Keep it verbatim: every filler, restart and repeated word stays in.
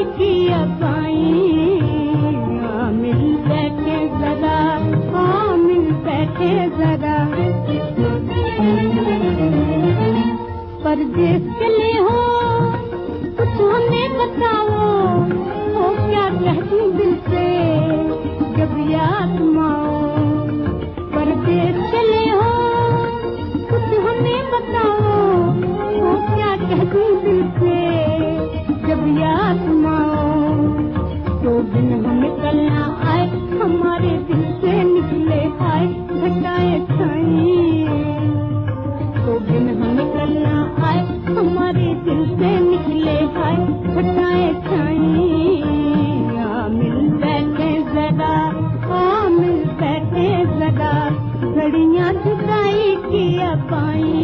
किया पाई मिल बैठे जरा हाँ मिल बैठे जरा परदेश चले हो कुछ हमें बताओ हो क्या कहती दिल से जब याद माओ परदेश चले हो कुछ हमें बताओ हो क्या कहती दिल से जब याद माओ तो दिन हमें कल ना आए हमारे दिल से निकले आए घटाए छाई तो दिन हमें कल ना आए हमारे दिल से निकले आए घटाए छाई मिल बैठे जरा हाँ मिल बैठे जरा घड़ियाँ जुदाई किया पाई